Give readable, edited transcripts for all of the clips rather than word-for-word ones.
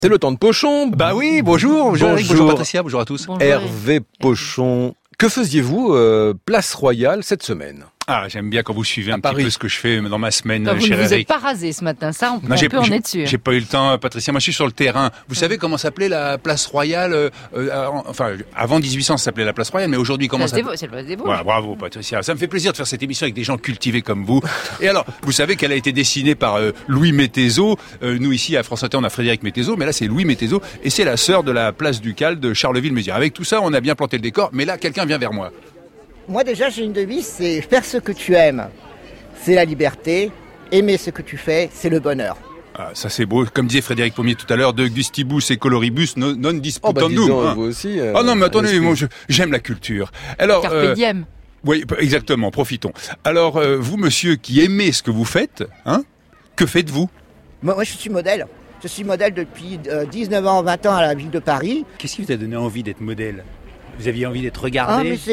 C'est le temps de Pochon. Bah oui, bonjour Eric, bonjour Patricia, bonjour à tous. Bonjour, Hervé Pochon. Que faisiez-vous Place Royale cette semaine? Ah, j'aime bien quand vous suivez un petit Paris. peu ce que je fais dans ma semaine, Vous cher ne vous êtes Eric. pas rasé ce matin, ça on peut en être sûr. J'ai pas eu le temps, Patricia. Moi, je suis sur le terrain. Vous savez comment s'appelait la place Royale enfin, avant 1800, ça s'appelait la place Royale, mais aujourd'hui, comment ça s'appelle? C'est le place des Vosges. Voilà, bravo, Patricia. Ça me fait plaisir de faire cette émission avec des gens cultivés comme vous. Et alors, vous savez qu'elle a été dessinée par Louis Métézeau. Nous, ici, à France Inter, on a Frédéric Métézeau, mais là, c'est Louis Métézeau. Et c'est la sœur de la place Ducale de Charleville-Mézières. Avec tout ça, on a bien planté le décor, mais là, quelqu'un vient vers moi. Moi déjà j'ai une devise, c'est faire ce que tu aimes, c'est la liberté, aimer ce que tu fais, c'est le bonheur. Ah, ça c'est beau, comme disait Frédéric Pommier tout à l'heure, de gustibus et coloribus non Oh bah disputandum. dis donc, vous aussi. Oh non mais attendez, moi, j'aime la culture. Alors, Carpe diem. oui, exactement, profitons. Alors, vous monsieur qui aimez ce que vous faites, hein, que faites-vous? Moi je suis modèle. Je suis modèle depuis 19 ans, 20 ans à la ville de Paris. Qu'est-ce qui vous a donné envie d'être modèle? Vous aviez envie d'être Ah regardé? mais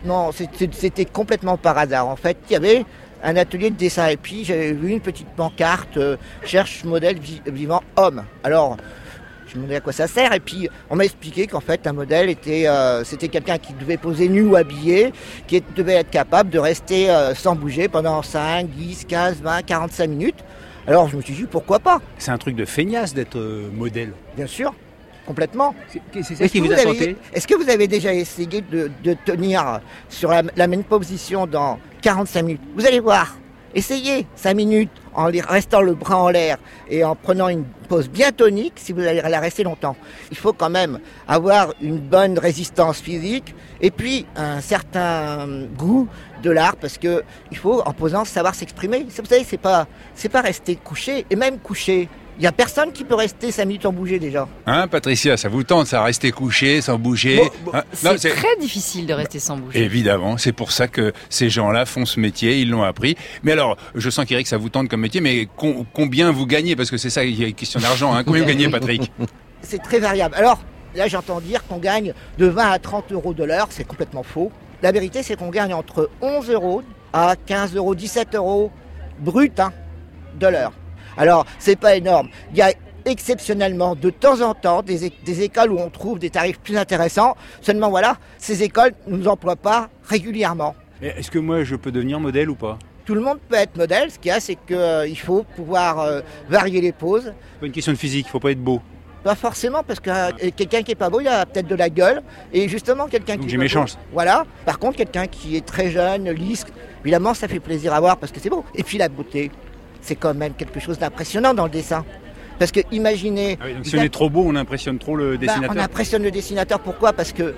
c'était complètement par hasard. En fait, il y avait un atelier de dessin et puis j'avais vu une petite pancarte cherche modèle vivant homme. Alors je me demandais à quoi ça sert et puis on m'a expliqué qu'en fait un modèle c'était quelqu'un qui devait poser nu ou habillé, qui devait être capable de rester sans bouger pendant 5, 10, 15, 20, 45 minutes. Alors je me suis dit pourquoi pas, C'est un truc de feignasse d'être modèle. bien sûr, complètement. C'est ça qui vous a tenté? Est-ce que vous avez déjà essayé de tenir sur la même position dans 45 minutes? Vous allez voir, essayez 5 minutes en restant le bras en l'air et en prenant une pose bien tonique si vous allez la rester longtemps. Il faut quand même avoir une bonne résistance physique et puis un certain goût de l'art parce que il faut en posant savoir s'exprimer. Vous savez, c'est pas rester couché et même couché. Il n'y a personne qui peut rester 5 minutes sans bouger déjà. Hein, Patricia, ça vous tente, ça, rester couché, sans bouger? Hein? Non, C'est très difficile de rester sans bouger. Évidemment, c'est pour ça que ces gens-là font ce métier, ils l'ont appris. Mais alors, je sens qu'Eric, ça vous tente comme métier, mais combien vous gagnez? Parce que c'est ça, il y a une question d'argent. Hein. Combien vous gagnez, Patrick? C'est très variable. Alors, là, j'entends dire qu'on gagne de 20 à 30 euros de l'heure. C'est complètement faux. La vérité, c'est qu'on gagne entre 11 euros à 15 euros, 17 euros brut de l'heure. Alors, c'est pas énorme. Il y a exceptionnellement, de temps en temps, des écoles où on trouve des tarifs plus intéressants. Seulement, voilà, ces écoles ne nous emploient pas régulièrement. Est-ce que moi je peux devenir modèle ou pas? Tout le monde peut être modèle. Ce qu'il y a, c'est qu'il faut pouvoir varier les poses. C'est pas une question de physique, il faut pas être beau. Pas forcément, parce que quelqu'un qui est pas beau, il a peut-être de la gueule. Et justement, quelqu'un Donc qui j'ai est mes pas beau, chances. voilà. Par contre, quelqu'un qui est très jeune, lisse, évidemment, ça fait plaisir à voir parce que c'est beau. Et puis la beauté, c'est quand même quelque chose d'impressionnant dans le dessin. Parce que imaginez... Ah oui, donc si on est trop beau, on impressionne trop le dessinateur. on impressionne le dessinateur. Pourquoi? Parce que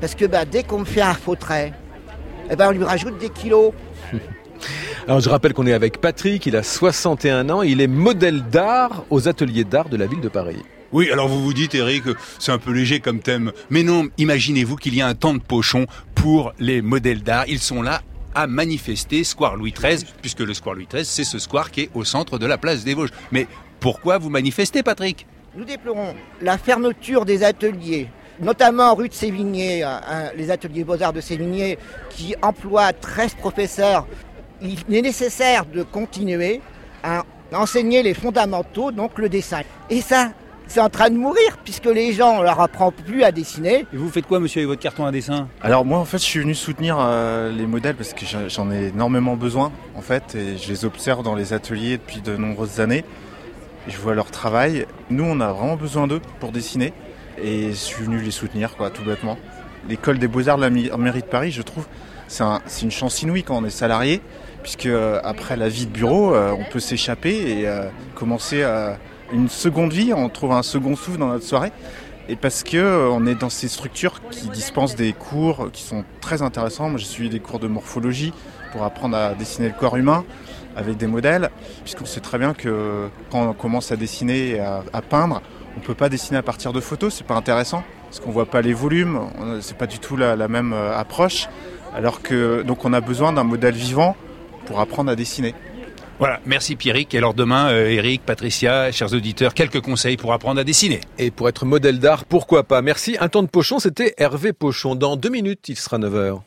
dès qu'on me fait un faux trait, on lui rajoute des kilos. Alors je rappelle qu'on est avec Patrick, il a 61 ans, il est modèle d'art aux ateliers d'art de la ville de Paris. Oui, alors vous vous dites, Eric, c'est un peu léger comme thème. Mais non, imaginez-vous qu'il y a un temps de Pochon pour les modèles d'art. Ils sont là à manifester Square Louis XIII, puisque le Square Louis XIII, c'est ce square qui est au centre de la place des Vosges. Mais pourquoi vous manifestez, Patrick? Nous déplorons la fermeture des ateliers, notamment rue de Sévigné, les ateliers Beaux-Arts de Sévigné, qui emploient 13 professeurs. Il est nécessaire de continuer à enseigner les fondamentaux, donc le dessin. Et ça, c'est en train de mourir, puisque les gens ne leur apprennent plus à dessiner. Et vous faites quoi, monsieur, avec votre carton à dessin? Alors moi en fait je suis venu soutenir les modèles parce que j'en ai énormément besoin en fait et je les observe dans les ateliers depuis de nombreuses années et je vois leur travail. Nous on a vraiment besoin d'eux pour dessiner et je suis venu les soutenir quoi, tout bêtement. L'école des Beaux-Arts de la mairie de Paris, je trouve, c'est une chance inouïe quand on est salarié puisque après la vie de bureau on peut s'échapper et commencer une seconde vie, on trouve un second souffle dans notre soirée. Et parce que on est dans ces structures qui dispensent des cours qui sont très intéressants. Moi, j'ai suivi des cours de morphologie pour apprendre à dessiner le corps humain avec des modèles, puisqu'on sait très bien que quand on commence à dessiner et à peindre, on peut pas dessiner à partir de photos, c'est pas intéressant, parce qu'on voit pas les volumes, c'est pas du tout la même approche. Alors que donc on a besoin d'un modèle vivant pour apprendre à dessiner. Voilà, merci Pierrick. Et alors demain, Eric, Patricia, chers auditeurs, quelques conseils pour apprendre à dessiner. Et pour être modèle d'art, pourquoi pas? Merci. Un temps de Pochon, c'était Hervé Pochon. Dans 2 minutes, il sera 9h.